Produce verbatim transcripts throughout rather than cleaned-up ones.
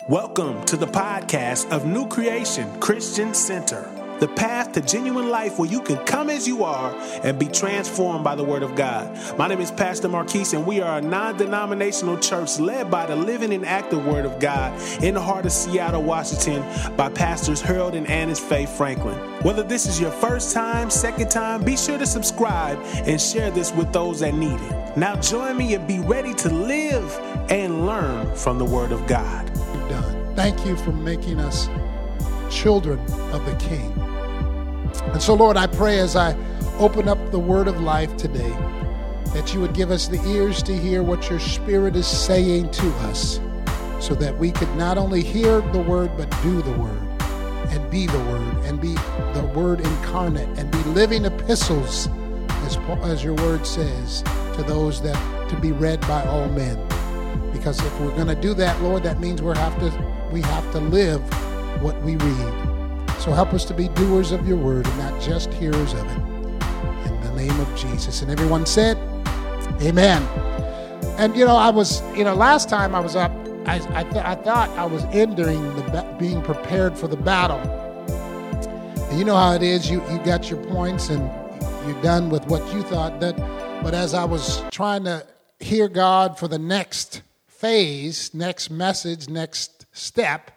Welcome to the podcast of New Creation Christian Center, the path to genuine life where you can come as you are and be transformed by the Word of God. My name is Pastor Marquise, and we are a non-denominational church led by the living and active Word of God in the heart of Seattle, Washington, by Pastors Harold and Annis Faye Franklin. Whether this is your first time, second time, be sure to subscribe and share this with those that need it. Now join me and be ready to live and learn from the Word of God. Done. Thank you for making us children of the King. And so, Lord, I pray as I open up the word of life today, that you would give us the ears to hear what your Spirit is saying to us, so that we could not only hear the word, but do the word, and be the word, and be the word incarnate, and be living epistles, as, as your word says, to those that to be read by all men. Because if we're going to do that, Lord, that means we have to we have to live what we read. So help us to be doers of your word and not just hearers of it. In the name of Jesus. And everyone said, amen. And, you know, I was, you know, last time I was up, I, I, th- I thought I was entering the ba- being prepared for the battle. And you know how it is. You, you got your points and you're done with what you thought. That, but as I was trying to hear God for the next phase, next message, next step,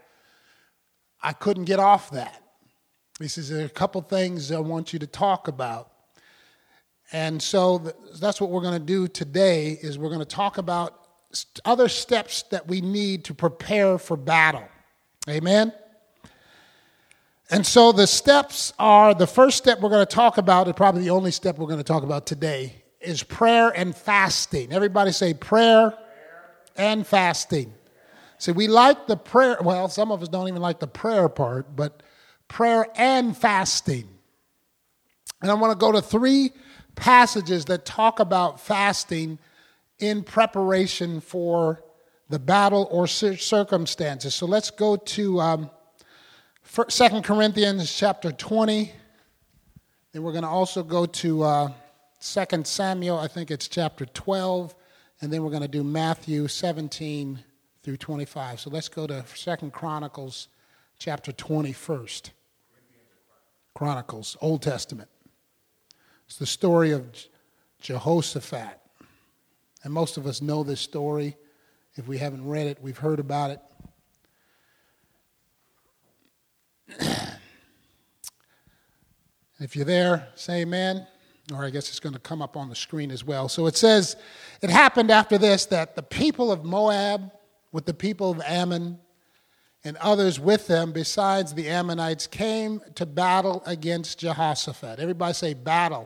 I couldn't get off that. He says, there are a couple things I want you to talk about. And so that's what we're going to do today, is we're going to talk about other steps that we need to prepare for battle. Amen? And so the steps are, the first step we're going to talk about, and probably the only step we're going to talk about today, is prayer and fasting. Everybody say prayer and fasting. See, we like the prayer. Well, some of us don't even like the prayer part, but prayer and fasting. And I want to go to three passages that talk about fasting in preparation for the battle or circumstances. So let's go to um, Second Corinthians chapter twenty. Then we're going to also go to uh, Second Samuel, I think it's chapter twelve. And then we're going to do Matthew seventeen through twenty-five. So let's go to Second Chronicles chapter twenty first. Chronicles, Old Testament. It's the story of Jehoshaphat. And most of us know this story. If we haven't read it, we've heard about it. If you're there, say amen. Or I guess it's going to come up on the screen as well. So it says, it happened after this that the people of Moab with the people of Ammon and others with them besides the Ammonites came to battle against Jehoshaphat. Everybody say battle.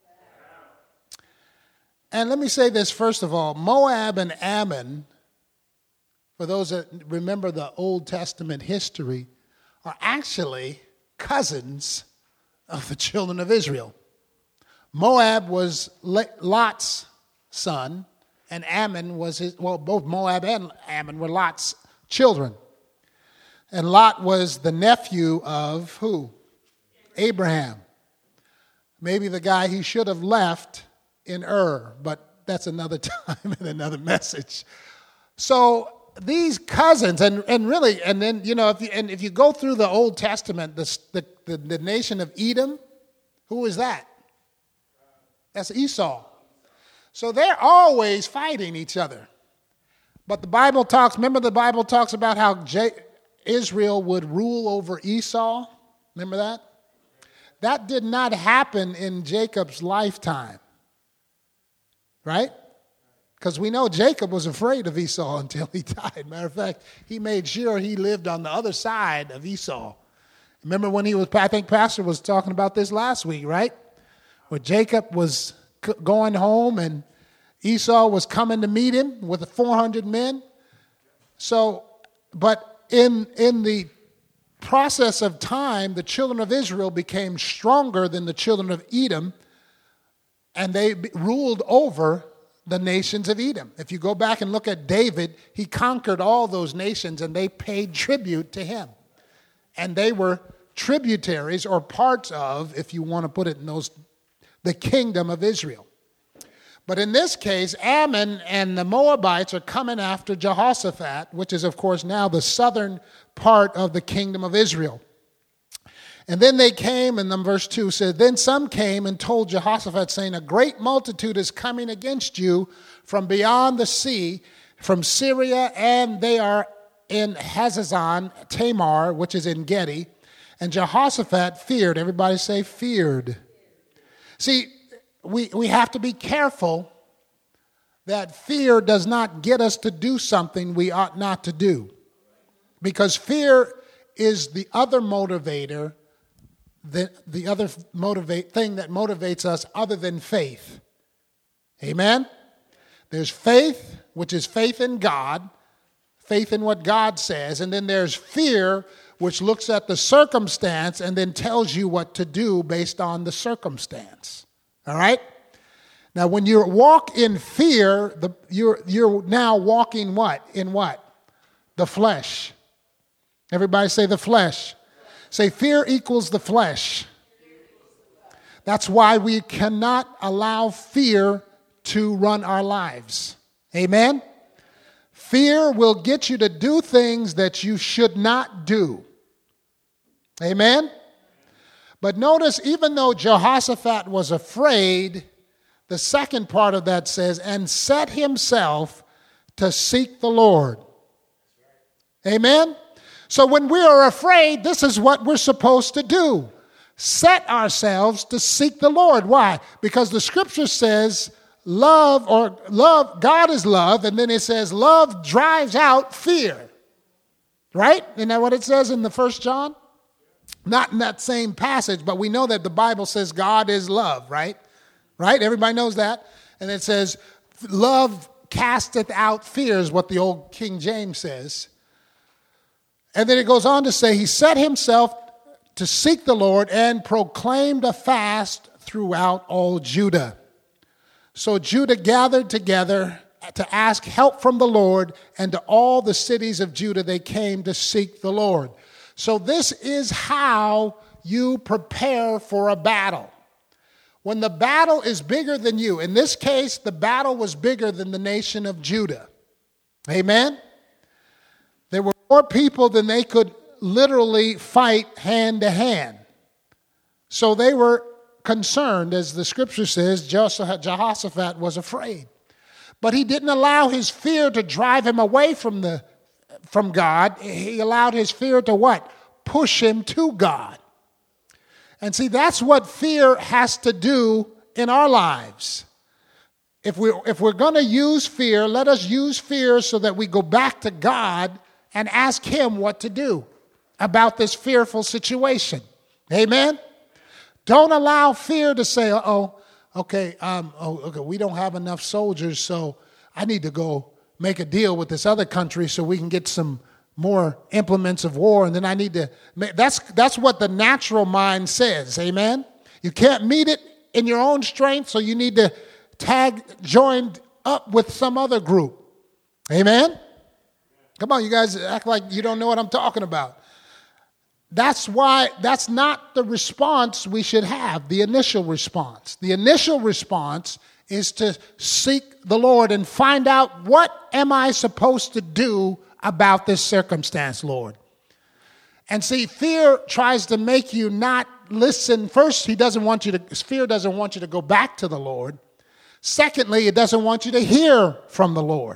And let me say this first of all. Moab and Ammon, for those that remember the Old Testament history, are actually cousins of the children of Israel. Moab was Lot's son, and Ammon was his, well, both Moab and Ammon were Lot's children. And Lot was the nephew of who? Abraham. Maybe the guy he should have left in Ur, but that's another time and another message. So these cousins, and, and really, and then, you know, if you, and if you go through the Old Testament, the, the, the, the nation of Edom, who is that? That's Esau. So they're always fighting each other. But the Bible talks, remember the Bible talks about how J- Israel would rule over Esau? Remember that? That did not happen in Jacob's lifetime. Right? Because we know Jacob was afraid of Esau until he died. Matter of fact, he made sure he lived on the other side of Esau. Remember when he was, I think Pastor was talking about this last week, right? Where Jacob was going home and Esau was coming to meet him with four hundred men. So, but in in the process of time, the children of Israel became stronger than the children of Edom, and they ruled over the nations of Edom. If you go back and look at David, he conquered all those nations and they paid tribute to him. And they were tributaries or parts of, if you want to put it in those, the kingdom of Israel. But in this case, Ammon and the Moabites are coming after Jehoshaphat, which is, of course, now the southern part of the kingdom of Israel. And then they came, and then verse two said, Then some came and told Jehoshaphat, saying, A great multitude is coming against you from beyond the sea, from Syria, and they are in Hazazon Tamar, which is in Gedi. And Jehoshaphat feared. Everybody say feared. See, we, we have to be careful that fear does not get us to do something we ought not to do. Because fear is the other motivator, the, the other motivate thing that motivates us other than faith. Amen? There's faith, which is faith in God, faith in what God says, and then there's fear, which looks at the circumstance and then tells you what to do based on the circumstance. All right? Now, when you walk in fear, the, you're, you're now walking what? In what? The flesh. Everybody say the flesh. Say fear equals the flesh. That's why we cannot allow fear to run our lives. Amen? Fear will get you to do things that you should not do. Amen? But notice, even though Jehoshaphat was afraid, the second part of that says, and set himself to seek the Lord. Amen? So when we are afraid, this is what we're supposed to do. Set ourselves to seek the Lord. Why? Because the scripture says love, or love, God is love, and then it says love drives out fear. Right? Isn't that what it says in the First John? Not in that same passage, but we know that the Bible says God is love, right? Right? Everybody knows that. And it says, love casteth out fear is what the old King James says. And then it goes on to say, he set himself to seek the Lord and proclaimed a fast throughout all Judah. So Judah gathered together to ask help from the Lord, and to all the cities of Judah they came to seek the Lord. So this is how you prepare for a battle. When the battle is bigger than you, in this case, the battle was bigger than the nation of Judah. Amen? There were more people than they could literally fight hand to hand. So they were concerned, as the scripture says, Jehoshaphat was afraid. But he didn't allow his fear to drive him away from the from God. He allowed his fear to what? Push him to God. And see, that's what fear has to do in our lives. If we if we're going to use fear, let us use fear so that we go back to God and ask him what to do about this fearful situation. Amen? Don't allow fear to say, uh-oh, okay, um, oh, okay, we don't have enough soldiers, so I need to go make a deal with this other country so we can get some more implements of war, and then I need to make, that's that's what the natural mind says. Amen? You can't meet it in your own strength, so you need to tag, join up with some other group. Amen? Come on, you guys act like you don't know what I'm talking about. That's why, that's not the response we should have, the initial response. The initial response is to seek the Lord and find out, what am I supposed to do about this circumstance, Lord? And see, fear tries to make you not listen. First, he doesn't want you to, fear doesn't want you to go back to the Lord. Secondly, it doesn't want you to hear from the Lord.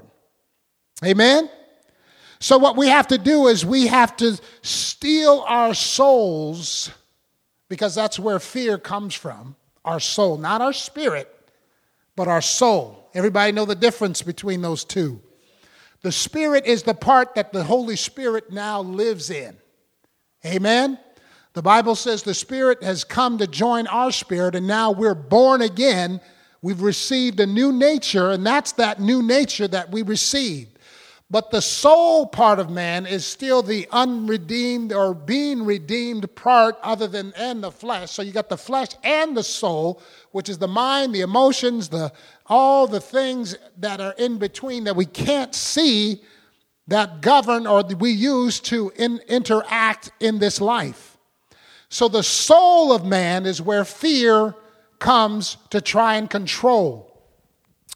Amen? So what we have to do is we have to steel our souls, because that's where fear comes from, our soul, not our spirit, but our soul. Everybody know the difference between those two. The spirit is the part that the Holy Spirit now lives in. Amen? The Bible says the Spirit has come to join our spirit, and now we're born again. We've received a new nature, and that's that new nature that we received. But the soul part of man is still the unredeemed or being redeemed part, other than and the flesh. So you got the flesh and the soul, which is the mind, the emotions, the all the things that are in between that we can't see, that govern or we use to in, interact in this life. So the soul of man is where fear comes to try and control.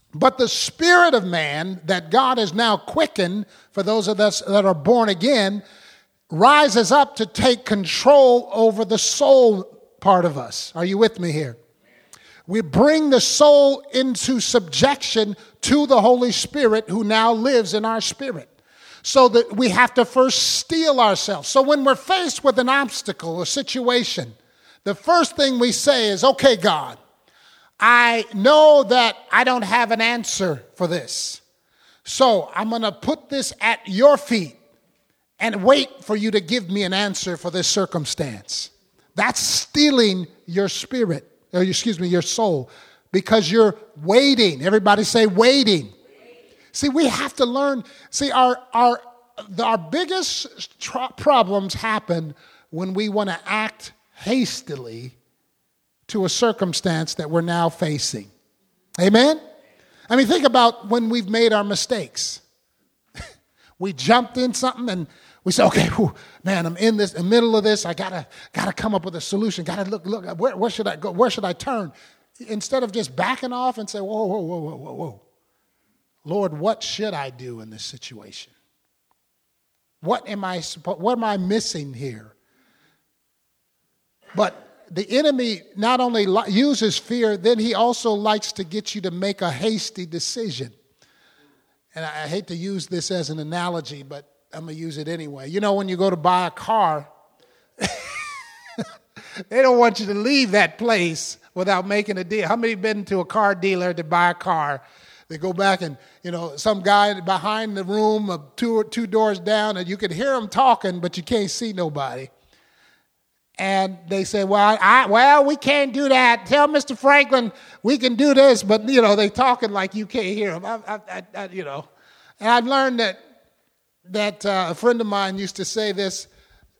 But the spirit of man that God has now quickened for those of us that are born again rises up to take control over the soul part of us. Are you with me here? We bring the soul into subjection to the Holy Spirit who now lives in our spirit. So that we have to first steel ourselves. So when we're faced with an obstacle, a situation, the first thing we say is, okay, God, I know that I don't have an answer for this. So I'm going to put this at your feet and wait for you to give me an answer for this circumstance. That's stealing your spirit, or excuse me, your soul, because you're waiting. Everybody say waiting. See, we have to learn. See, our our our biggest tr- problems happen when we want to act hastily to a circumstance that we're now facing. Amen? I mean, think about when we've made our mistakes. We jumped in something and we say, okay, whew, man, I'm in this, in the middle of this. I gotta gotta come up with a solution. Gotta look, look, where, where should I go? Where should I turn? Instead of just backing off and say, whoa, whoa, whoa, whoa, whoa, whoa. Lord, what should I do in this situation? What am I what am I missing here? But the enemy not only li- uses fear, then he also likes to get you to make a hasty decision. And I, I hate to use this as an analogy, but I'm going to use it anyway. You know, when you go to buy a car, they don't want you to leave that place without making a deal. How many have been to a car dealer to buy a car? They go back and, you know, some guy behind the room, uh, two, two doors down, and you can hear him talking, but you can't see nobody. And they say, well, I, well, we can't do that. Tell Mister Franklin we can do this. But, you know, they talking like you can't hear them, I, I, I, you know. And I've learned that that uh, a friend of mine used to say this.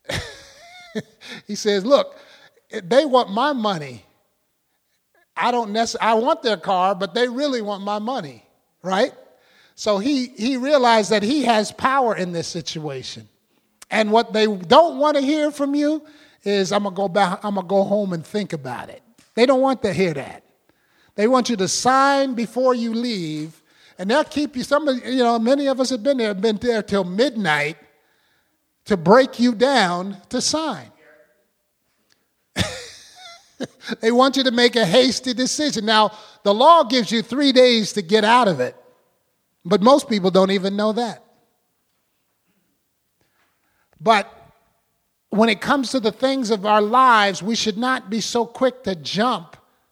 He says, look, they want my money. I don't necessarily, I want their car, but they really want my money, right? So he he realized that he has power in this situation. And what they don't want to hear from you is I'm gonna go back, I'm gonna go home and think about it. They don't want to hear that. They want you to sign before you leave, and they'll keep you. Some of you know, many of us have been there, been there till midnight to break you down to sign. They want you to make a hasty decision. Now, the law gives you three days to get out of it, but most people don't even know that. But when it comes to the things of our lives, we should not be so quick to jump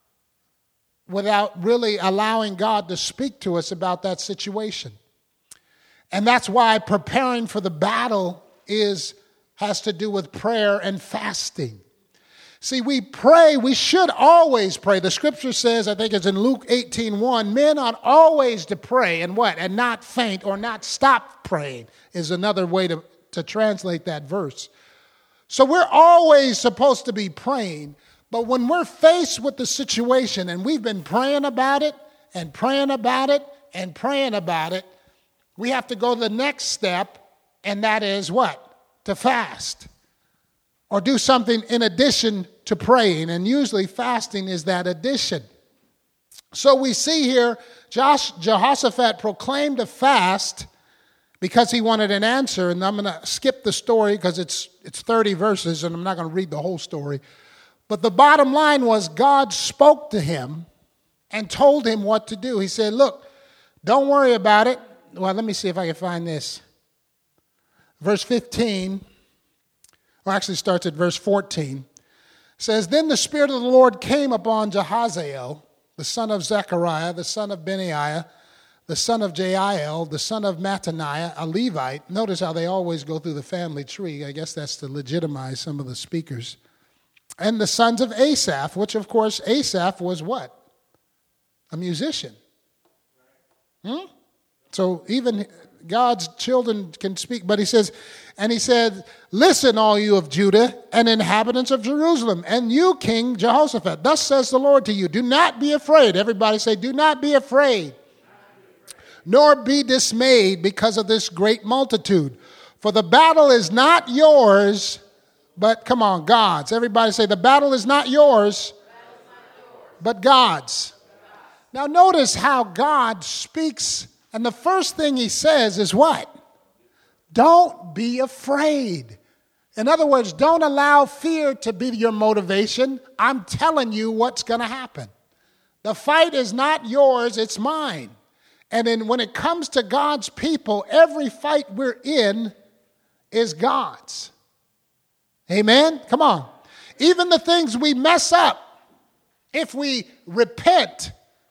without really allowing God to speak to us about that situation. And that's why preparing for the battle is has to do with prayer and fasting. See, we pray, we should always pray. The scripture says, I think it's in Luke eighteen one, men ought always to pray and what? And not faint or not stop praying is another way to, to translate that verse. So we're always supposed to be praying, but when we're faced with the situation and we've been praying about it and praying about it and praying about it, we have to go to the next step, and that is what? To fast. Or do something in addition to praying. And usually fasting is that addition. So we see here, Josh, Jehoshaphat proclaimed a fast because he wanted an answer. And I'm going to skip the story because it's it's thirty verses and I'm not going to read the whole story. But the bottom line was God spoke to him and told him what to do. He said, look, don't worry about it. Well, let me see if I can find this. Verse fifteen. Or actually starts at verse fourteen, says, then the Spirit of the Lord came upon Jehaziel, the son of Zechariah, the son of Benaiah, the son of Jael, the son of Mattaniah, a Levite. Notice how they always go through the family tree. I guess that's to legitimize some of the speakers. And the sons of Asaph, which of course Asaph was what? A musician. Hmm? So even God's children can speak, but he says, and he said, listen, all you of Judah and inhabitants of Jerusalem, and you, King Jehoshaphat, thus says the Lord to you, do not be afraid. Everybody say, do not be afraid, nor be dismayed because of this great multitude. For the battle is not yours, but come on, God's. Everybody say, the battle is not yours, but God's. Now notice how God speaks, and the first thing he says is what? Don't be afraid. In other words, don't allow fear to be your motivation. I'm telling you what's going to happen. The fight is not yours, it's mine. And then when it comes to God's people, every fight we're in is God's. Amen? Come on. Even the things we mess up, if we repent,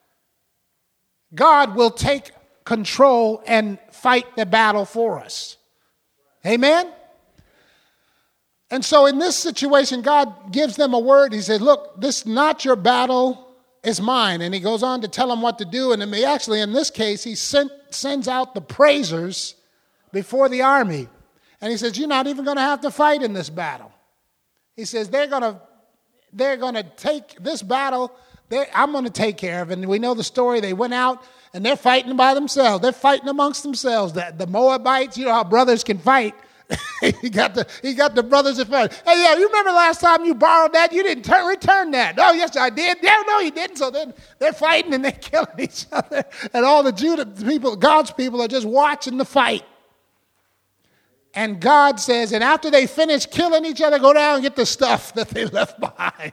God will take control and fight the battle for us. Amen? And so in this situation, God gives them a word. He says, look, this is not your battle. Is mine. And he goes on to tell them what to do. And then he actually, in this case, he sent, sends out the praisers before the army. And he says, you're not even going to have to fight in this battle. He says, they're going to they're going to take this battle. I'm going to take care of it. And we know the story. They went out and they're fighting by themselves. They're fighting amongst themselves. The, the Moabites, you know how brothers can fight. he got the he got the brothers that fight. Hey, yeah, you remember last time you borrowed that? You didn't turn, return that. Oh, yes, I did. Yeah, no, you didn't. So then they're fighting and they're killing each other. And all the Judah people, God's people, are just watching the fight. And God says, and after they finish killing each other, go down and get the stuff that they left behind.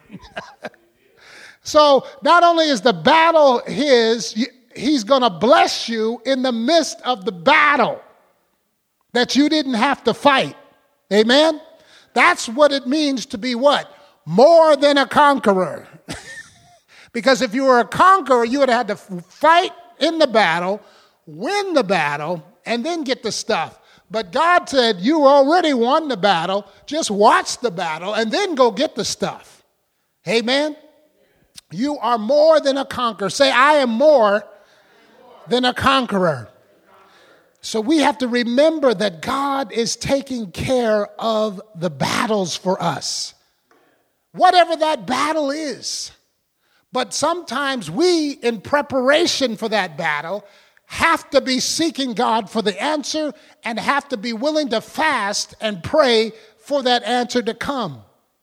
So not only is the battle his, he's going to bless you in the midst of the battle that you didn't have to fight. Amen? That's what it means to be what? More than a conqueror. Because if you were a conqueror, you would have had to fight in the battle, win the battle, and then get the stuff. But God said, you already won the battle. Just watch the battle and then go get the stuff. Amen? You are more than a conqueror. Say, I am more than a conqueror. So we have to remember that God is taking care of the battles for us. Whatever that battle is. But sometimes we, in preparation for that battle, have to be seeking God for the answer and have to be willing to fast and pray for that answer to come.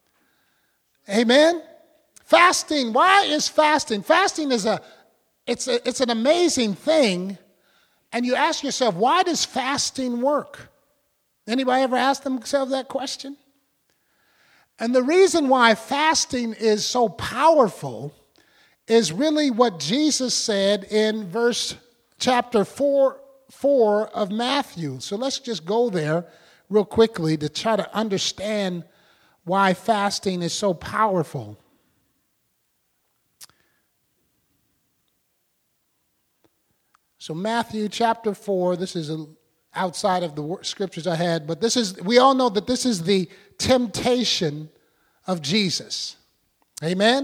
Amen? Fasting. Why is fasting? Fasting is a, it's a, it's an amazing thing. And you ask yourself, why does fasting work? Anybody ever ask themselves that question? And the reason why fasting is so powerful is really what Jesus said in verse chapter four, four of Matthew. So let's just go there real quickly to try to understand why fasting is so powerful. So Matthew chapter four, this is outside of the scriptures I had, but this is, we all know that this is the temptation of Jesus. Amen?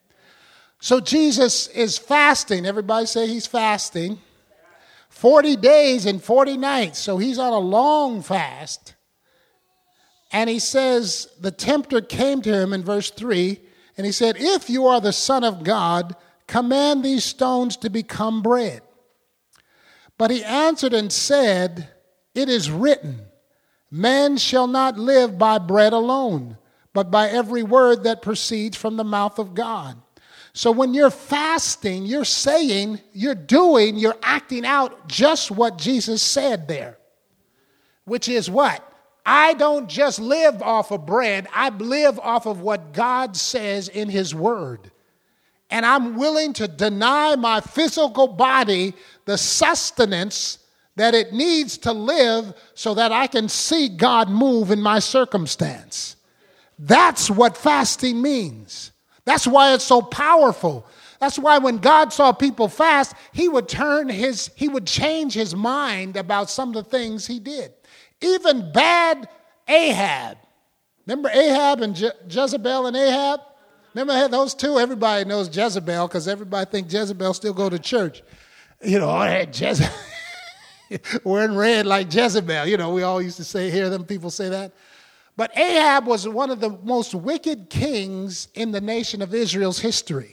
So Jesus is fasting. Everybody say he's fasting. forty days and forty nights. So he's on a long fast. And he says, the tempter came to him in verse three, and he said, if you are the Son of God, command these stones to become bread. But he answered and said, it is written, man shall not live by bread alone, but by every word that proceeds from the mouth of God. So when you're fasting, you're saying, you're doing, you're acting out just what Jesus said there. Which is what? I don't just live off of bread, I live off of what God says in his word. And I'm willing to deny my physical body the sustenance that it needs to live so that I can see God move in my circumstance. That's what fasting means. That's why it's so powerful. That's why when God saw people fast, he would turn his, he would change his mind about some of the things he did. Even bad Ahab. Remember Ahab and Je- Jezebel and Ahab? Remember those two? Everybody knows Jezebel because everybody thinks Jezebel still go to church. You know, oh, Jezebel. Wearing red like Jezebel. You know, we all used to say, hear them people say that. But Ahab was one of the most wicked kings in the nation of Israel's history.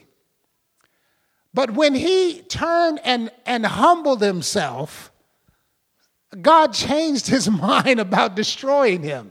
But when he turned and, and humbled himself, God changed his mind about destroying him.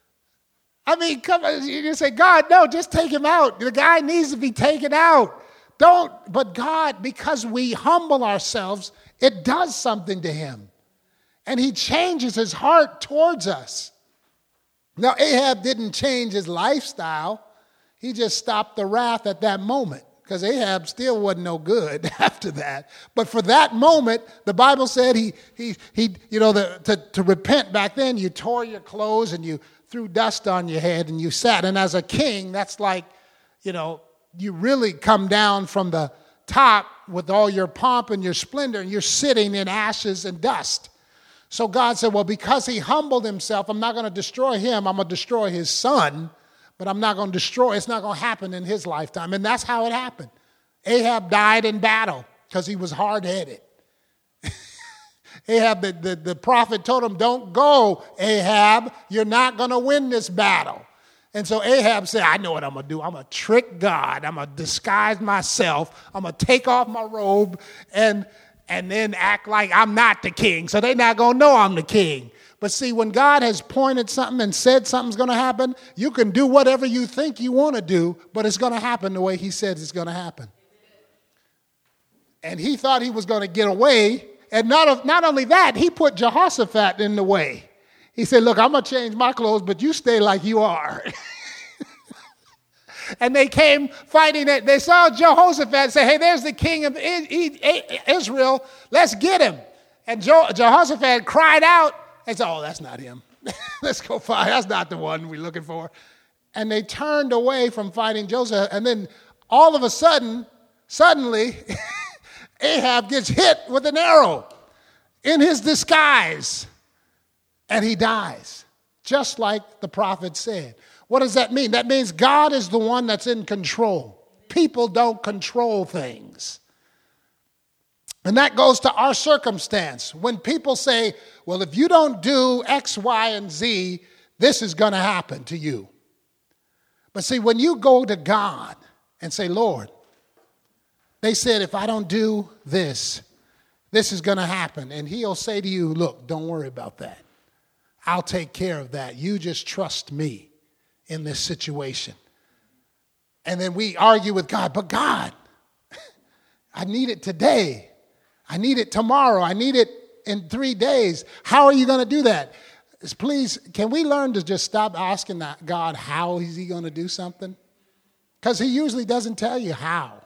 I mean, come on, you say, God, no, just take him out. The guy needs to be taken out. don't, but God, because we humble ourselves, it does something to him. And he changes his heart towards us. Now, Ahab didn't change his lifestyle. He just stopped the wrath at that moment, because Ahab still wasn't no good after that. But for that moment, the Bible said he, he, he you know, the, to, to repent back then, you tore your clothes and you threw dust on your head and you sat. And as a king, that's like, you know, you really come down from the top with all your pomp and your splendor, and you're sitting in ashes and dust. So God said, well, because he humbled himself, I'm not going to destroy him. I'm going to destroy his son, but I'm not going to destroy. It's not going to happen in his lifetime. And that's how it happened. Ahab died in battle because he was hard-headed. Ahab, the, the, the prophet told him, don't go, Ahab. You're not going to win this battle. And so Ahab said, I know what I'm going to do. I'm going to trick God. I'm going to disguise myself. I'm going to take off my robe and, and then act like I'm not the king. So they're not going to know I'm the king. But see, when God has pointed something and said something's going to happen, you can do whatever you think you want to do, but it's going to happen the way he says it's going to happen. And he thought he was going to get away. And not, not only that, he put Jehoshaphat in the way. He said, look, I'm going to change my clothes, but you stay like you are. And they came fighting it. They saw Jehoshaphat and say, hey, there's the king of Israel. Let's get him. And Jehoshaphat cried out and said, oh, that's not him. Let's go fight. That's not the one we're looking for. And they turned away from fighting Joseph. And then all of a sudden, suddenly, Ahab gets hit with an arrow in his disguise. And he dies, just like the prophet said. What does that mean? That means God is the one that's in control. People don't control things. And that goes to our circumstance. When people say, well, if you don't do X, Y, and Z, this is going to happen to you. But see, when you go to God and say, Lord, they said, if I don't do this, this is going to happen. And he'll say to you, look, don't worry about that. I'll take care of that. You just trust me in this situation. And then we argue with God, but God, I need it today. I need it tomorrow. I need it in three days. How are you going to do that? Please, can we learn to just stop asking that God, how is he going to do something? Because he usually doesn't tell you how.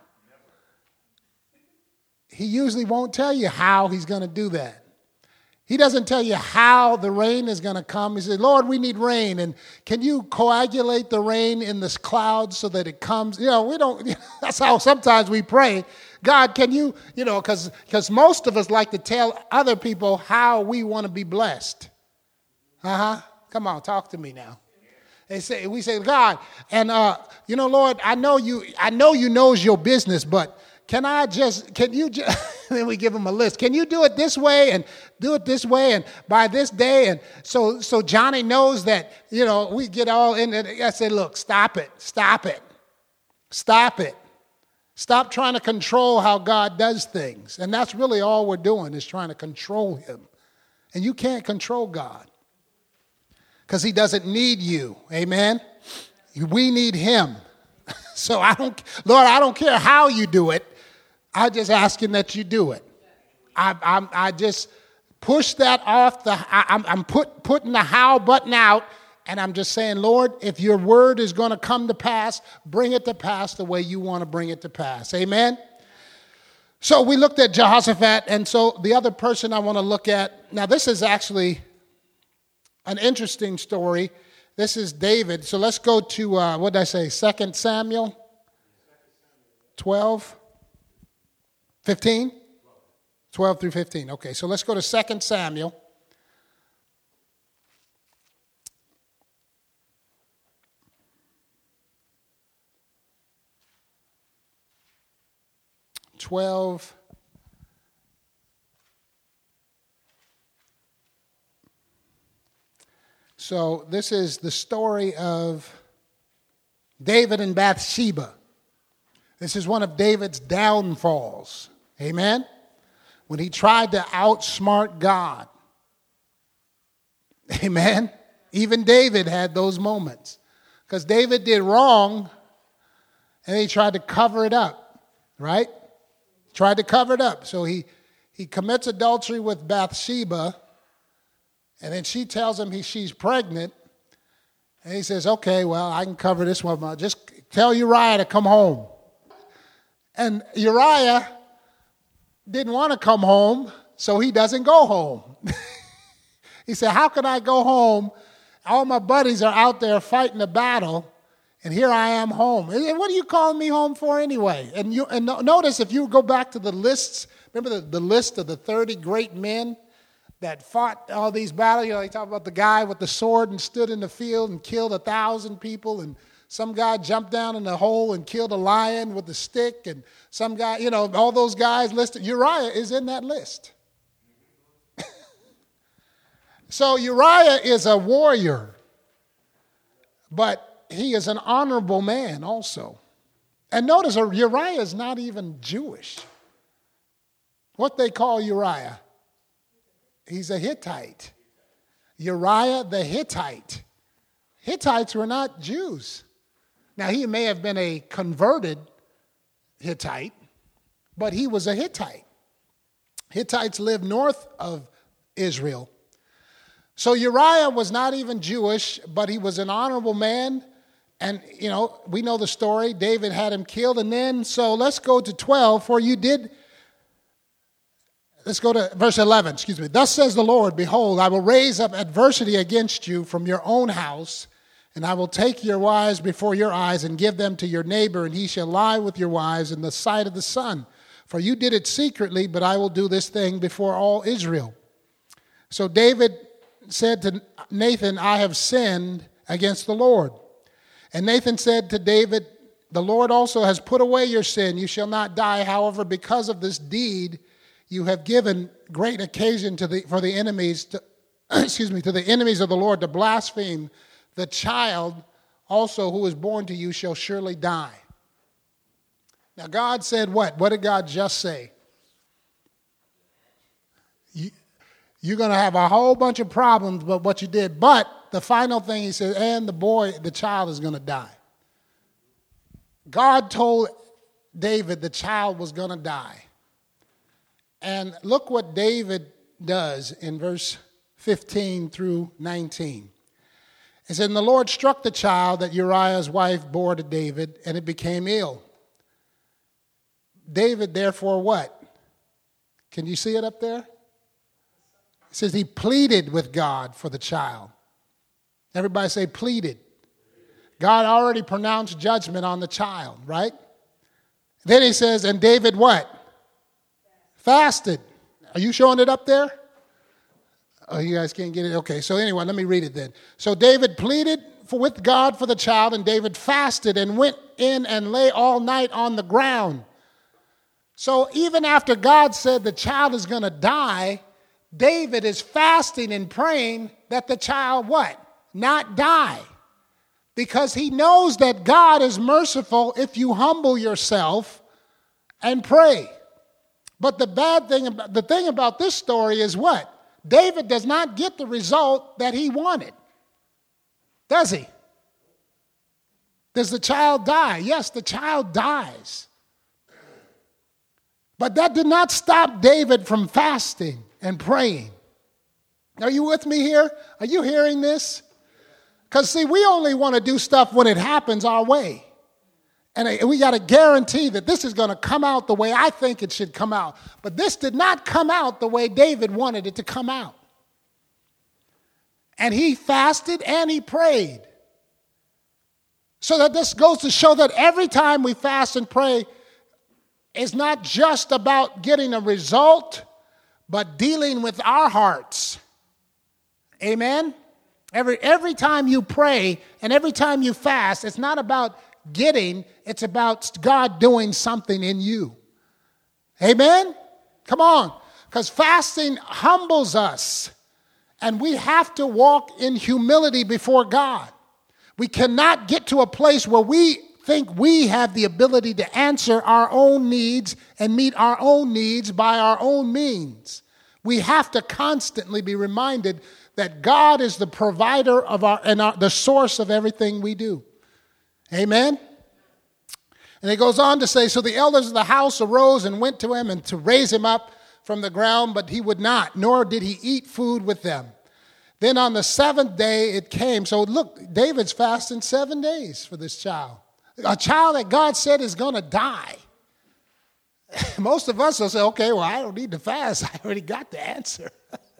He usually won't tell you how he's going to do that. He doesn't tell you how the rain is going to come. He says, Lord, we need rain. And can you coagulate the rain in this cloud so that it comes? You know, we don't, that's how sometimes we pray. God, can you, you know, because because most of us like to tell other people how we want to be blessed. Uh-huh. Come on, talk to me now. They say, we say, God, and, uh, you know, Lord, I know you, I know you knows your business, but Can I just, can you just, then we give them a list. Can you do it this way and do it this way and by this day? And so so Johnny knows that, you know, we get all in it. I say, look, stop it, stop it, stop it. Stop trying to control how God does things. And that's really all we're doing is trying to control him. And you can't control God because he doesn't need you. Amen? We need him. So I don't, Lord, I don't care how you do it. I'm just asking that you do it. I, I'm, I just push that off the, I, I'm, I'm put, putting the how button out, and I'm just saying, Lord, if your word is going to come to pass, bring it to pass the way you want to bring it to pass. Amen? So we looked at Jehoshaphat, and so the other person I want to look at, now this is actually an interesting story. This is David. So let's go to, uh, what did I say, Second Samuel twelve, fifteen? twelve through fifteen. Okay, so let's go to Second Samuel. twelve. So this is the story of David and Bathsheba. This is one of David's downfalls. Amen? When he tried to outsmart God. Amen? Even David had those moments. Because David did wrong, and he tried to cover it up. right? Tried to cover it up. So he, he commits adultery with Bathsheba, and then she tells him he, she's pregnant. And he says, okay, well, I can cover this one. But just tell Uriah to come home. And Uriah didn't want to come home, so he doesn't go home. He said, how can I go home? All my buddies are out there fighting a battle, and here I am home. And what are you calling me home for anyway? And you and notice if you go back to the lists, remember the, the list of the thirty great men that fought all these battles? You know, they talk about the guy with the sword and stood in the field and killed a thousand people, and some guy jumped down in the hole and killed a lion with a stick, and some guy, you know, all those guys listed. Uriah is in that list. So Uriah is a warrior, but he is an honorable man also. And notice Uriah is not even Jewish. What they call Uriah? He's a Hittite. Uriah the Hittite. Hittites were not Jews. Now, he may have been a converted Hittite, but he was a Hittite. Hittites lived north of Israel. So Uriah was not even Jewish, but he was an honorable man. And, you know, we know the story. David had him killed. And then, so let's go to twelve. For you did, let's go to verse eleven, excuse me. Thus says the Lord, behold, I will raise up adversity against you from your own house, and I will take your wives before your eyes and give them to your neighbor, and he shall lie with your wives in the sight of the sun. For you did it secretly, but I will do this thing before all Israel. So David said to Nathan, I have sinned against the Lord. And Nathan said to David, the Lord also has put away your sin. You shall not die. However, because of this deed, you have given great occasion to the for the enemies, to, excuse me, to the enemies of the Lord to blaspheme. The child also who is born to you shall surely die. Now God said what? What did God just say? You, You're going to have a whole bunch of problems with what you did. But the final thing he said, and the boy, the child is going to die. God told David the child was going to die. And look what David does in verse fifteen through nineteen. It said, and the Lord struck the child that Uriah's wife bore to David, and it became ill. David, therefore, what? Can you see it up there? It says he pleaded with God for the child. Everybody say pleaded. God already pronounced judgment on the child, right? Then he says, and David what? Fasted. Are you showing it up there? Oh, you guys can't get it? Okay, so anyway, let me read it then. So David pleaded for, with God for the child, and David fasted and went in and lay all night on the ground. So even after God said the child is going to die, David is fasting and praying that the child what? Not die. Because he knows that God is merciful if you humble yourself and pray. But the bad thing, the thing about this story is what? David does not get the result that he wanted. Does he? Does the child die? Yes, the child dies. But that did not stop David from fasting and praying. Are you with me here? Are you hearing this? Because, see, we only want to do stuff when it happens our way. And we got to guarantee that this is going to come out the way I think it should come out. But this did not come out the way David wanted it to come out. And he fasted and he prayed. So that this goes to show that every time we fast and pray, it's not just about getting a result, but dealing with our hearts. Amen? Every, every time you pray and every time you fast, it's not about getting, it's about God doing something in you. Amen? Come on. Because fasting humbles us. And we have to walk in humility before God. We cannot get to a place where we think we have the ability to answer our own needs and meet our own needs by our own means. We have to constantly be reminded that God is the provider of our and our, the source of everything we do. Amen? And it goes on to say, so the elders of the house arose and went to him and to raise him up from the ground, but he would not, nor did he eat food with them. Then on the seventh day it came. So look, David's fasting seven days for this child. A child that God said is going to die. Most of us will say, okay, well, I don't need to fast. I already got the answer.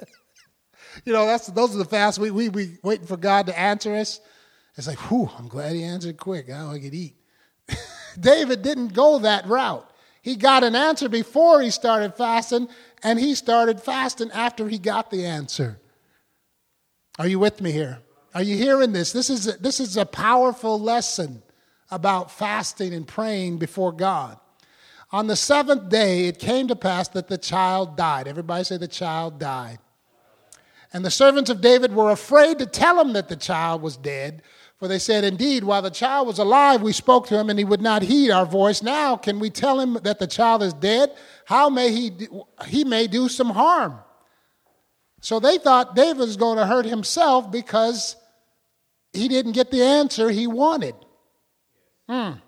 You know, that's those are the fasts. We, we, we waiting for God to answer us. It's like, whew, I'm glad he answered quick. Now I could eat. David didn't go that route. He got an answer before he started fasting, and he started fasting after he got the answer. Are you with me here? Are you hearing this? This is a, this is a powerful lesson about fasting and praying before God. On the seventh day, it came to pass that the child died. Everybody say the child died. And the servants of David were afraid to tell him that the child was dead, for they said, indeed, while the child was alive, we spoke to him, and he would not heed our voice. Now, can we tell him that the child is dead? How may he do, he may do some harm? So they thought David was going to hurt himself because he didn't get the answer he wanted. Mm.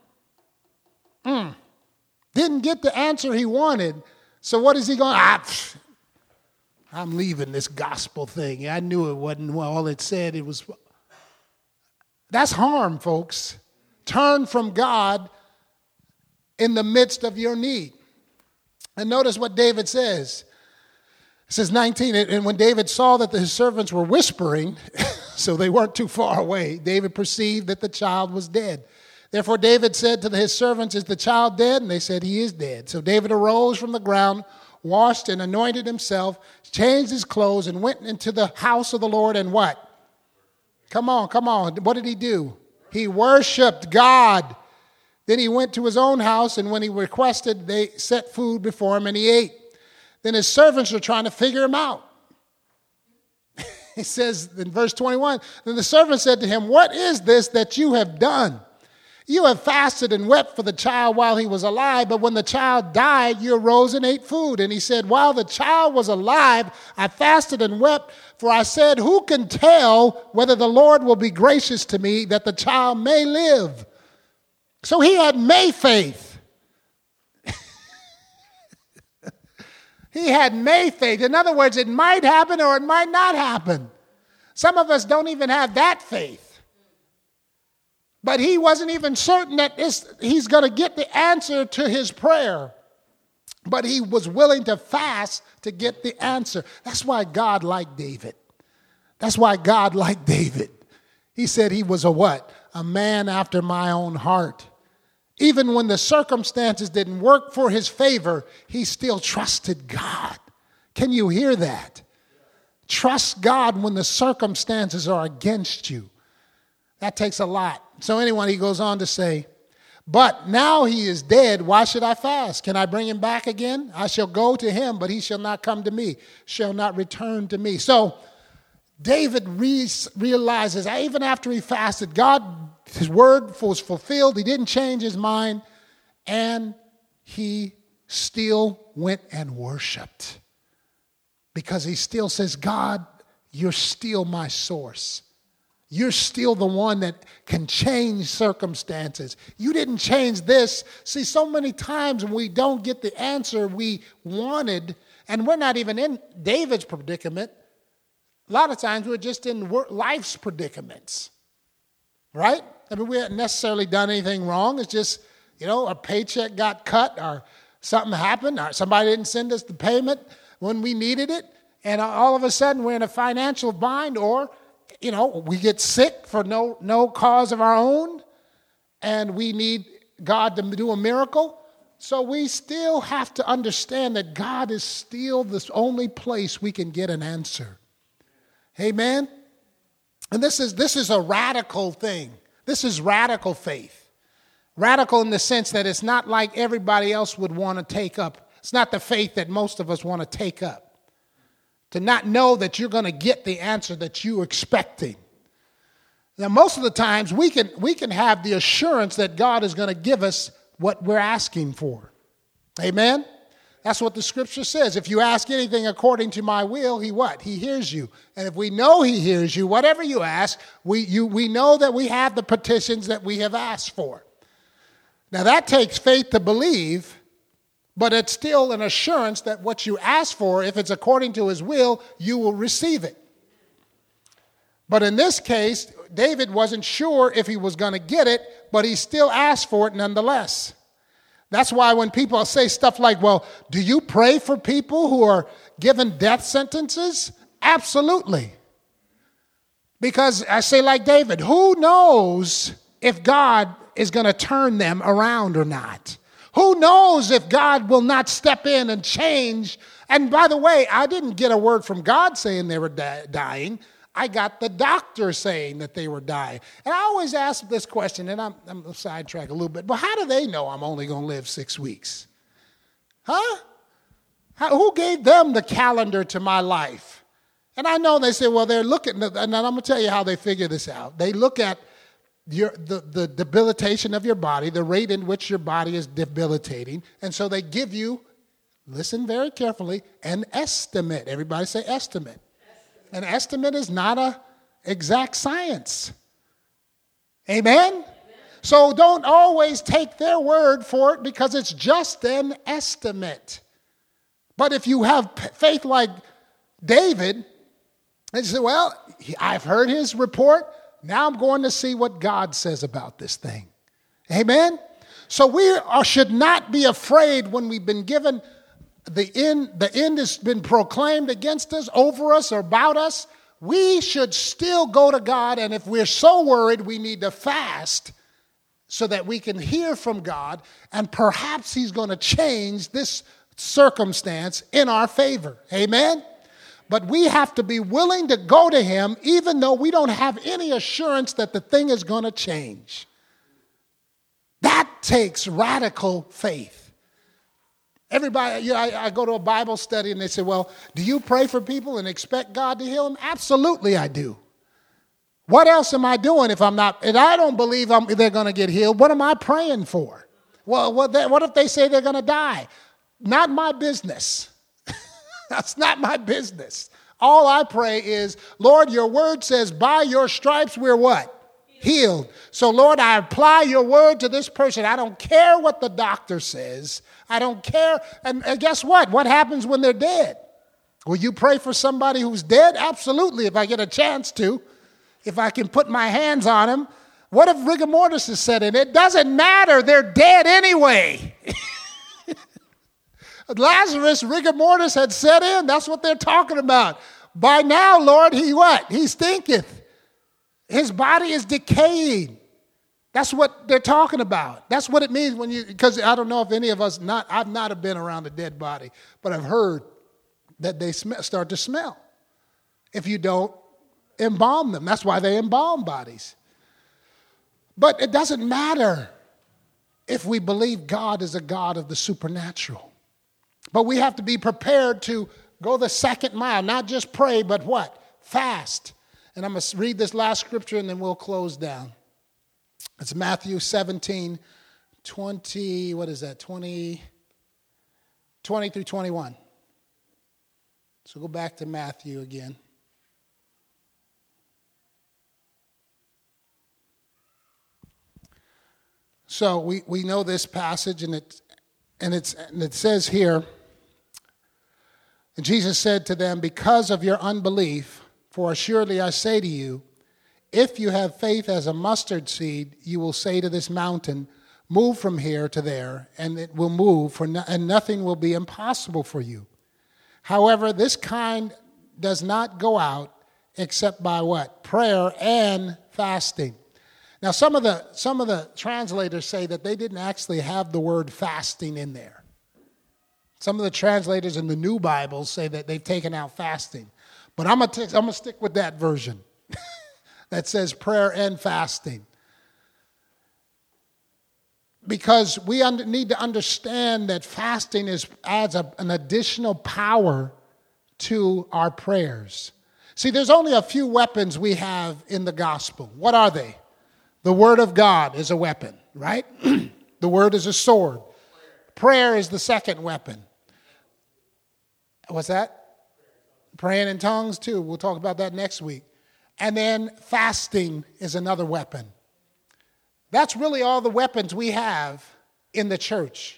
Mm. Didn't get the answer he wanted. So what is he going? Ah, pff, I'm leaving this gospel thing. I knew it wasn't all it said. It was. That's harm, folks. Turn from God in the midst of your need. And notice what David says. It says nineteen, and when David saw that his servants were whispering, so they weren't too far away, David perceived that the child was dead. Therefore David said to his servants, is the child dead? And they said, he is dead. So David arose from the ground, washed and anointed himself, changed his clothes, and went into the house of the Lord, and what? Come on, come on. What did he do? He worshiped God. Then he went to his own house, and when he requested, they set food before him, and he ate. Then his servants were trying to figure him out. He says in verse twenty-one, then the servant said to him, what is this that you have done? You have fasted and wept for the child while he was alive, but when the child died, you arose and ate food. And he said, while the child was alive, I fasted and wept, for I said, who can tell whether the Lord will be gracious to me that the child may live? So he had may faith. He had may faith. In other words, it might happen or it might not happen. Some of us don't even have that faith. But he wasn't even certain that this, he's going to get the answer to his prayer. But he was willing to fast to get the answer. That's why God liked David. That's why God liked David. He said he was a what? A man after my own heart. Even when the circumstances didn't work for his favor, he still trusted God. Can you hear that? Trust God when the circumstances are against you. That takes a lot. So anyway, he goes on to say, but now he is dead. Why should I fast? Can I bring him back again? I shall go to him, but he shall not come to me, shall not return to me. So David re- realizes, even after he fasted, God, his word was fulfilled. He didn't change his mind. And he still went and worshiped. Because he still says, God, you're still my source. You're still the one that can change circumstances. You didn't change this. See, so many times when we don't get the answer we wanted, and we're not even in David's predicament, a lot of times we're just in life's predicaments, right? I mean, we haven't necessarily done anything wrong. It's just, you know, a paycheck got cut or something happened or somebody didn't send us the payment when we needed it, and all of a sudden we're in a financial bind, or you know, we get sick for no, no cause of our own, and we need God to do a miracle. So we still have to understand that God is still the only place we can get an answer. Amen? And this is, this is a radical thing. This is radical faith. Radical in the sense that it's not like everybody else would want to take up. It's not the faith that most of us want to take up. To not know that you're going to get the answer that you're expecting. Now, most of the times, we can, we can have the assurance that God is going to give us what we're asking for. Amen? That's what the scripture says. If you ask anything according to my will, he what? He hears you. And if we know he hears you, whatever you ask, we, you, we know that we have the petitions that we have asked for. Now that takes faith to believe, but it's still an assurance that what you ask for, if it's according to his will, you will receive it. But in this case, David wasn't sure if he was going to get it, but he still asked for it nonetheless. That's why when people say stuff like, well, do you pray for people who are given death sentences? Absolutely. Because I say like David, who knows if God is going to turn them around or not? Who knows if God will not step in and change? And by the way, I didn't get a word from God saying they were di- dying. I got the doctor saying that they were dying. And I always ask this question, and I'm, I'm sidetracked a little bit, but how do they know I'm only going to live six weeks? Huh? How, who gave them the calendar to my life? And I know they say, well, they're looking, and I'm going to tell you how they figure this out. They look at your, the, the debilitation of your body, the rate in which your body is debilitating, and so they give you, listen very carefully, an estimate. Everybody say estimate. An estimate is not an exact science. Amen? Amen? So don't always take their word for it because it's just an estimate. But if you have faith like David, and you say, well, I've heard his report. Now I'm going to see what God says about this thing. Amen? So we are, should not be afraid when we've been given The end, the end has been proclaimed against us, over us, or about us. We should still go to God, and if we're so worried, we need to fast so that we can hear from God, and perhaps he's going to change this circumstance in our favor. Amen? But we have to be willing to go to him even though we don't have any assurance that the thing is going to change. That takes radical faith. Everybody, you know, I, I go to a Bible study and they say, well, do you pray for people and expect God to heal them? Absolutely I do. What else am I doing if I'm not, if I don't believe I'm, they're going to get healed, what am I praying for? Well, what, they, what if they say they're going to die? Not my business. That's not my business. All I pray is, Lord, your word says by your stripes we're what? Healed. So, Lord, I apply your word to this person. I don't care what the doctor says. I don't care. And, and guess what? What happens when they're dead? Will you pray for somebody who's dead? Absolutely, if I get a chance to. If I can put my hands on them. What if rigor mortis is set in? It doesn't matter. They're dead anyway. Lazarus, rigor mortis had set in. That's what they're talking about. By now, Lord, he what? He stinketh. His body is decaying. That's what they're talking about. That's what it means when you, because I don't know if any of us, not, I've not been around a dead body, but I've heard that they sm- start to smell if you don't embalm them. That's why they embalm bodies. But it doesn't matter if we believe God is a God of the supernatural. But we have to be prepared to go the second mile, not just pray, but what? Fast. And I'm going to read this last scripture and then we'll close down. It's Matthew seventeen, twenty, what is that, twenty, twenty through twenty-one. So go back to Matthew again. So we, we know this passage, and it and it's and it says here, and Jesus said to them, because of your unbelief, for assuredly I say to you, if you have faith as a mustard seed, you will say to this mountain, move from here to there, and it will move, for no, and nothing will be impossible for you. However, this kind does not go out except by what? Prayer and fasting. Now, some of the some of the translators say that they didn't actually have the word fasting in there. Some of the translators in the New Bibles say that they've taken out fasting. But I'm going to I'm going to stick with that version that says prayer and fasting. Because we under, need to understand that fasting is adds a, an additional power to our prayers. See, there's only a few weapons we have in the gospel. What are they? The word of God is a weapon, right? The word is a sword. Prayer is the second weapon. What's that? Praying in tongues too. We'll talk about that next week. And then fasting is another weapon. That's really all the weapons we have in the church.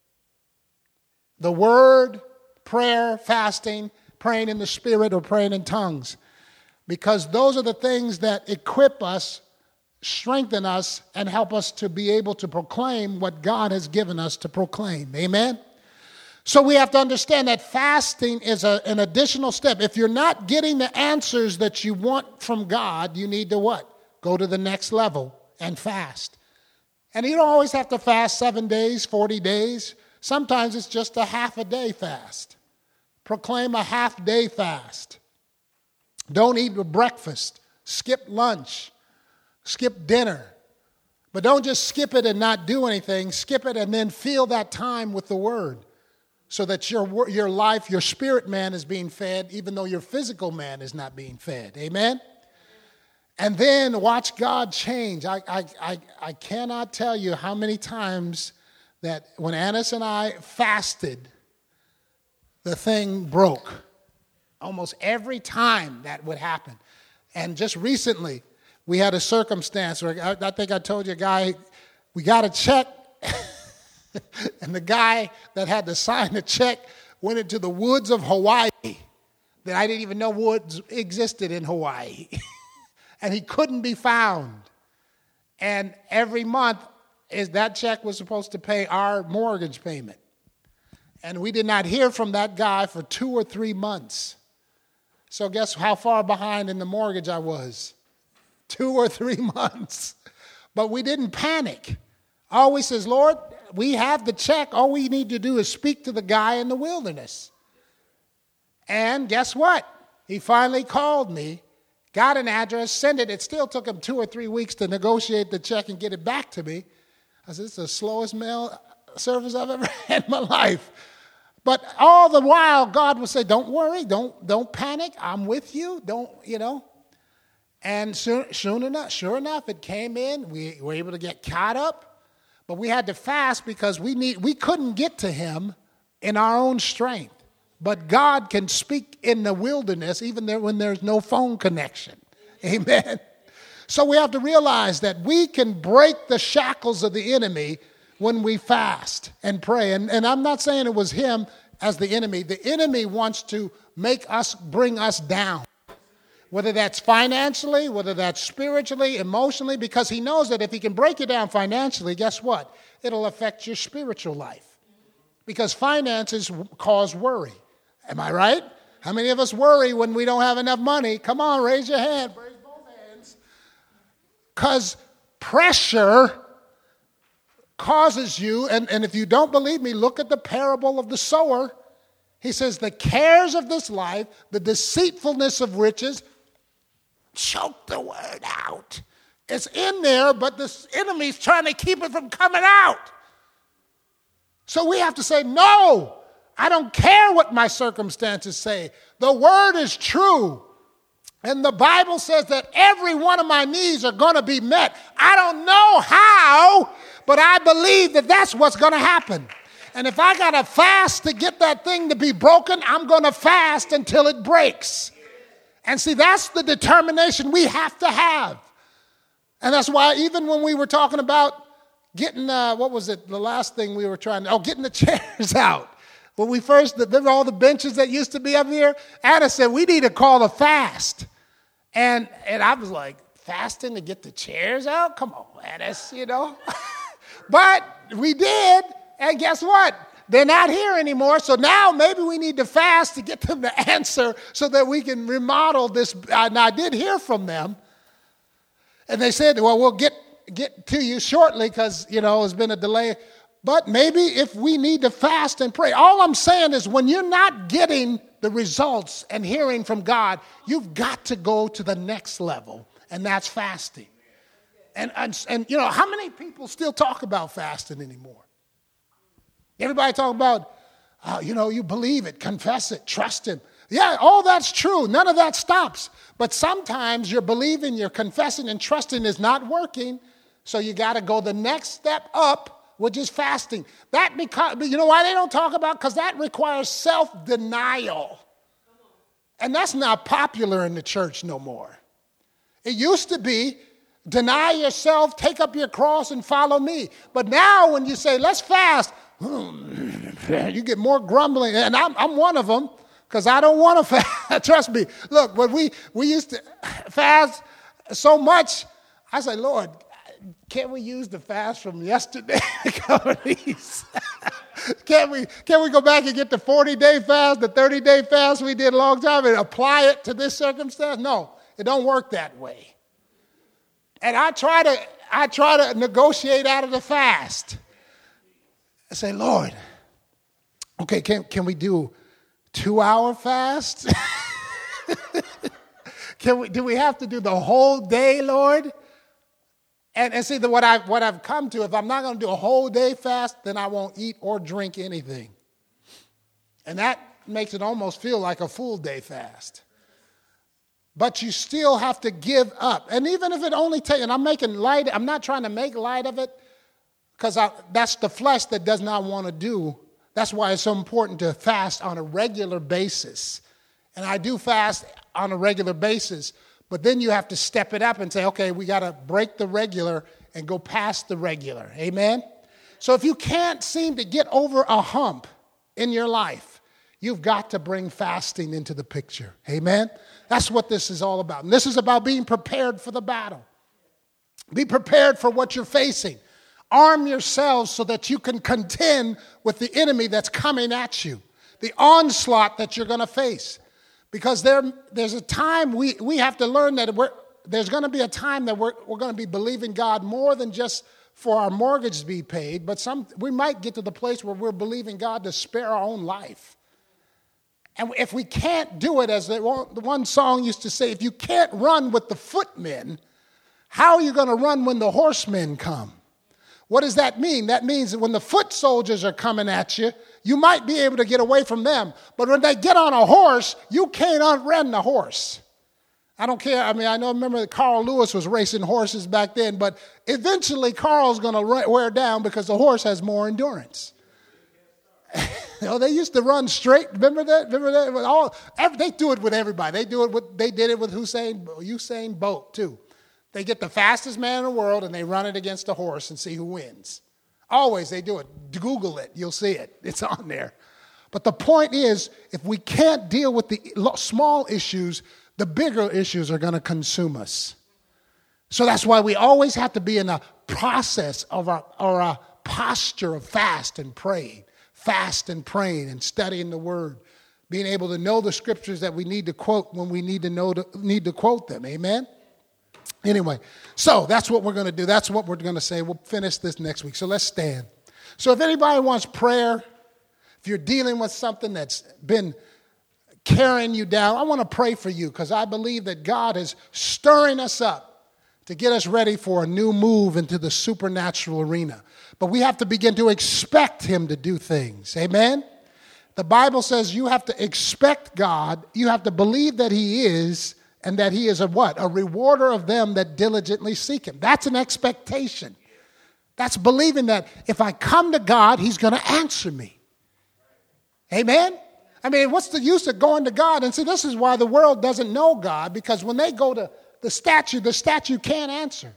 The word, prayer, fasting, praying in the Spirit, or praying in tongues. Because those are the things that equip us, strengthen us, and help us to be able to proclaim what God has given us to proclaim. Amen? So we have to understand that fasting is a, an additional step. If you're not getting the answers that you want from God, you need to what? Go to the next level and fast. And you don't always have to fast seven days, forty days. Sometimes it's just a half a day fast. Proclaim a half day fast. Don't eat breakfast. Skip lunch. Skip dinner. But don't just skip it and not do anything. Skip it and then fill that time with the word so that your, your life, your spirit man is being fed even though your physical man is not being fed. Amen? And then watch God change. I, I, I, I cannot tell you how many times that when Annis and I fasted, the thing broke. Almost every time that would happen. And just recently, we had a circumstance where I, I think I told you, a guy, we got a check, and the guy that had to sign the check went into the woods of Hawaii that I didn't even know woods existed in Hawaii. And he couldn't be found. And every month, is that check was supposed to pay our mortgage payment. And we did not hear from that guy for two or three months. So guess how far behind in the mortgage I was? Two or three months. But we didn't panic. I always says, Lord, we have the check. All we need to do is speak to the guy in the wilderness. And guess what? He finally called me, got an address, sent it. It still took him two or three weeks to negotiate the check and get it back to me. I said, it's the slowest mail service I've ever had in my life. But all the while, God would say, don't worry, don't, don't panic. I'm with you. Don't, you know. And soon, soon enough, sure enough, it came in. We were able to get caught up. But we had to fast because we need we couldn't get to him in our own strength. But God can speak in the wilderness even there when there's no phone connection. Amen. So we have to realize that we can break the shackles of the enemy when we fast and pray. And, and I'm not saying it was him as the enemy. The enemy wants to make us, bring us down. Whether that's financially, whether that's spiritually, emotionally, because he knows that if he can break you down financially, guess what? It'll affect your spiritual life. Because finances cause worry. Am I right? How many of us worry when we don't have enough money? Come on, raise your hand. Raise both hands. Because pressure causes you, and, and if you don't believe me, look at the parable of the sower. He says, the cares of this life, the deceitfulness of riches, choke the word out. It's in there, but the enemy's trying to keep it from coming out. So we have to say, no, I don't care what my circumstances say. The word is true. And the Bible says that every one of my needs are going to be met. I don't know how, but I believe that that's what's going to happen. And if I got to fast to get that thing to be broken, I'm going to fast until it breaks. And see, that's the determination we have to have. And that's why even when we were talking about getting, uh, what was it, the last thing we were trying to, oh, getting the chairs out. When we first, remember all the benches that used to be up here? Anna said, we need to call a fast. And and I was like, fasting to get the chairs out? Come on, Anna, you know. But we did, and guess what? They're not here anymore, so now maybe we need to fast to get them to answer so that we can remodel this. And I did hear from them. And they said, well, we'll get, get to you shortly because, you know, there's been a delay. But maybe if we need to fast and pray. All I'm saying is when you're not getting the results and hearing from God, you've got to go to the next level, and that's fasting. And, and, and you know, how many people still talk about fasting anymore? Everybody talk about, uh, you know, you believe it, confess it, trust him. Yeah, all that's true. None of that stops. But sometimes your believing, your confessing, and trusting is not working, so you got to go the next step up, which is fasting. That because, you know why they don't talk about? Because that requires self-denial. And that's not popular in the church no more. It used to be deny yourself, take up your cross, and follow me. But now when you say, let's fast, you get more grumbling. And I'm, I'm one of them, because I don't want to fast. Trust me. Look, when we, we used to fast so much, I say, Lord, can't we use the fast from yesterday to cover these? Can't we, can't we go back and get the forty-day fast, the thirty-day fast we did a long time, and apply it to this circumstance? No, it don't work that way. And I try to, I try to negotiate out of the fast. I say, Lord, okay, can, can we do two-hour fast? Can we, do we have to do the whole day, Lord? And, and see, the, what, I've, what I've come to, if I'm not going to do a whole day fast, then I won't eat or drink anything. And that makes it almost feel like a full day fast. But you still have to give up. And even if it only takes, and I'm making light, I'm not trying to make light of it, because that's the flesh that does not want to do. That's why it's so important to fast on a regular basis. And I do fast on a regular basis. But then you have to step it up and say, okay, we got to break the regular and go past the regular. Amen? So if you can't seem to get over a hump in your life, you've got to bring fasting into the picture. Amen? That's what this is all about. And this is about being prepared for the battle. Be prepared for what you're facing. Arm yourselves so that you can contend with the enemy that's coming at you, the onslaught that you're going to face. Because there, there's a time we, we have to learn that we're, there's going to be a time that we're, we're going to be believing God more than just for our mortgage to be paid, but some we might get to the place where we're believing God to spare our own life. And if we can't do it, as the one, the one song used to say, if you can't run with the footmen, how are you going to run when the horsemen come? What does that mean? That means that when the foot soldiers are coming at you, you might be able to get away from them. But when they get on a horse, you can't outrun the horse. I don't care. I mean, I know, remember that Carl Lewis was racing horses back then, but eventually Carl's going to wear down because the horse has more endurance. You know, they used to run straight. Remember that? Remember that? All, every, they do it with everybody. They do it with. They did it with Usain, Usain Bolt too. They get the fastest man in the world and they run it against a horse and see who wins. Always they do it. Google it. You'll see it. It's on there. But the point is, if we can't deal with the small issues, the bigger issues are going to consume us. So that's why we always have to be in a process of our, or a posture of fast and praying. Fast and praying and studying the word. Being able to know the scriptures that we need to quote when we need to know to, need to quote them. Amen? Anyway, so that's what we're going to do. That's what we're going to say. We'll finish this next week. So let's stand. So if anybody wants prayer, if you're dealing with something that's been carrying you down, I want to pray for you because I believe that God is stirring us up to get us ready for a new move into the supernatural arena. But we have to begin to expect him to do things. Amen? The Bible says you have to expect God. You have to believe that he is, and that he is a what? A rewarder of them that diligently seek him. That's an expectation. That's believing that if I come to God, he's going to answer me. Amen? I mean, what's the use of going to God? And see, this is why the world doesn't know God, because when they go to the statue, the statue can't answer.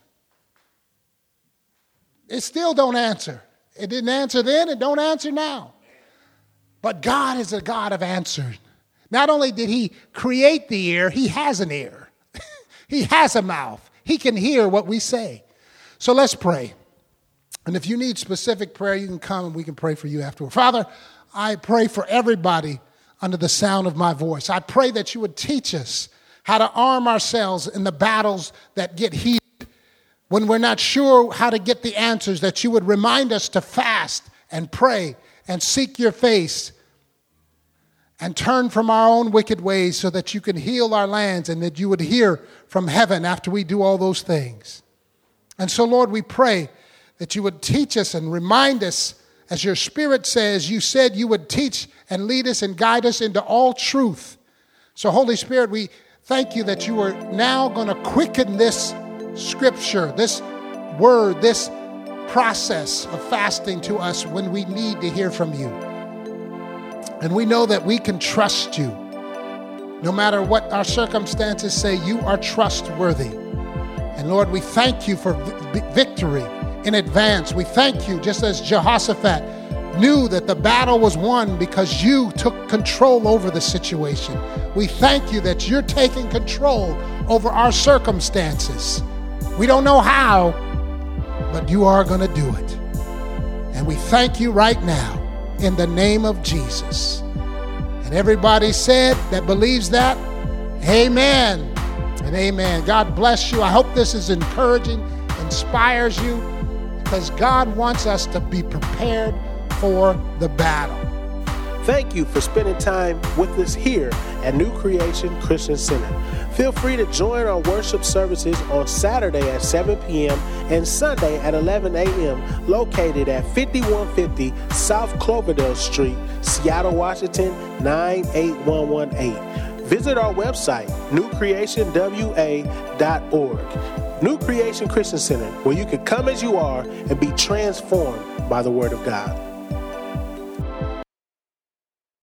It still don't answer. It didn't answer then, it don't answer now. But God is a God of answers. Not only did he create the ear, he has an ear. He has a mouth. He can hear what we say. So let's pray. And if you need specific prayer, you can come and we can pray for you afterward. Father, I pray for everybody under the sound of my voice. I pray that you would teach us how to arm ourselves in the battles that get heated. When we're not sure how to get the answers, that you would remind us to fast and pray and seek your face and turn from our own wicked ways so that you can heal our lands and that you would hear from heaven after we do all those things. And so, Lord, we pray that you would teach us and remind us, as your Spirit says, you said you would teach and lead us and guide us into all truth. So, Holy Spirit, we thank you that you are now going to quicken this scripture, this word, this process of fasting to us when we need to hear from you. And we know that we can trust you. No matter what our circumstances say, you are trustworthy. And Lord, we thank you for vi- victory in advance. We thank you, just as Jehoshaphat knew that the battle was won because you took control over the situation. We thank you that you're taking control over our circumstances. We don't know how, but you are going to do it. And we thank you right now in the name of Jesus. And everybody said that believes that, amen and amen. God bless you. I hope this is encouraging, inspires you, because God wants us to be prepared for the battle. Thank you for spending time with us here at New Creation Christian Center. Feel free to join our worship services on Saturday at seven p.m. and Sunday at eleven a.m. located at fifty-one fifty South Cloverdale Street, Seattle, Washington, nine eight one one eight. Visit our website, new creation w a dot org. New Creation Christian Center, where you can come as you are and be transformed by the Word of God.